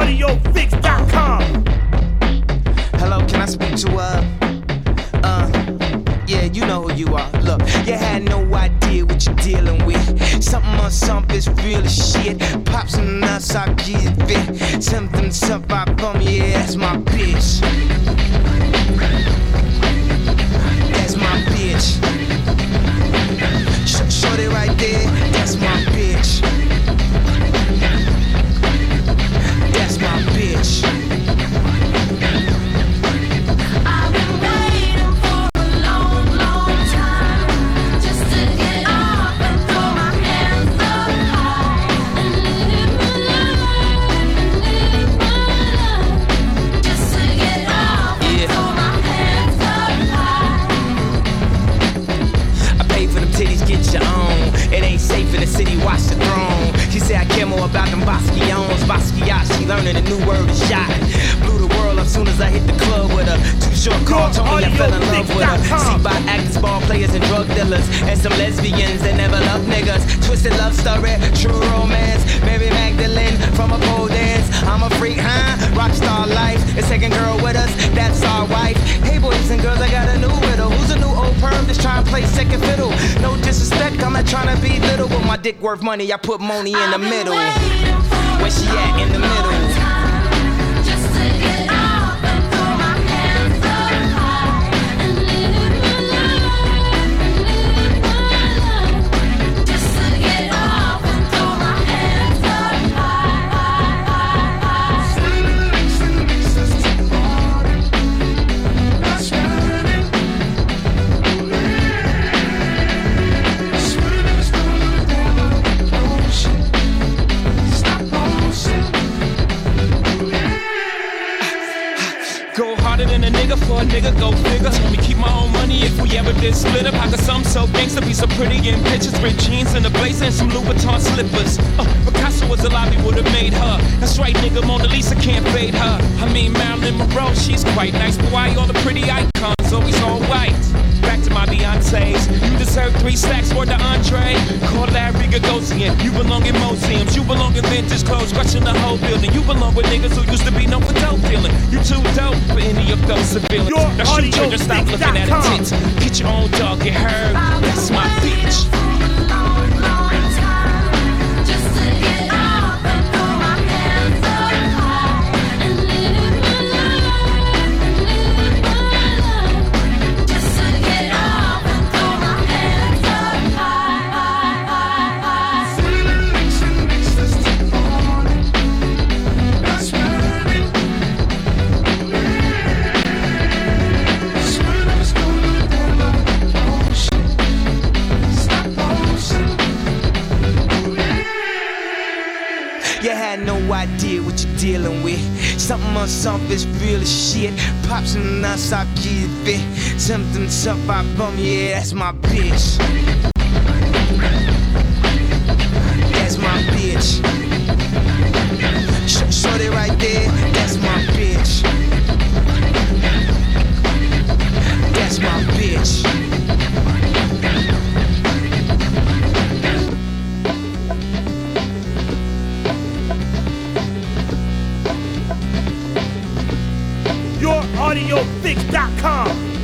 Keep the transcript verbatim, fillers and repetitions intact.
audio fix dot com. Hello, can I speak to, uh, uh, yeah, you know who you are. Look, you had no idea what you're dealing with. Something on something is real as shit. Pop some nuts, I'll give you fit. Something, something, I bum, yeah, that's my bitch. That's my bitch. Sh- shorty right there, that's my bitch. That's my bitch. Watch the throne. She said I care more about them Basquions. Basquiat, she learning a new word is shot. Blew the world up soon as I hit the club with her. Too short call, told me I fell in love with her. See by actors, ball players, and drug dealers. And some lesbians that never love niggas. Twisted love story, true romance. Mary Magdalene from a pole dance. I'm a freak, huh? Rockstar life. It's second girl with us, that's our wife. Hey boys and girls, I got a new widow. Who's a new old perm that's trying to play second fiddle? No disrespect, I'm not trying to be little, but my dick worth money, I put money in the middle. Where she at in the middle? Just to get up and throw my hands up high and live my life, live my life. Just to get up and throw my hands up high, high, high, high. Sweet releases to the party. That's running. Sweet as the devil. Ocean. Stop motion. Go harder than a nigga for a nigga, go figure. Told me keep my own money if we ever did split up. I got some so gangsta, be so pretty in pictures. Red jeans and a blazer and some Louboutin slippers. Uh, Picasso was alive, he would've made her. That's right, nigga, Mona Lisa can't fade her. I mean, Marilyn Monroe, she's quite nice. But why all the pretty icons always all white? Back to my Beyonce's. You deserve three stacks for the entree. Call Larry Gagosian. You belong in museums. You belong in vintage clothes, crushing the whole building. You belong with niggas who used to be known for dope dealing. You too dope for any of those civilians. Now shoot trigger, stop looking at her tits. Get your own dog, get her. That's my bitch. Idea what you're dealing with. Something on something is real as shit. Pop some nuts, I'll give you fit. Something, something, I bum, yeah, that's my bitch. That's my bitch. Sh- shorty right there, that's my bitch. That's my bitch. audio fix dot com.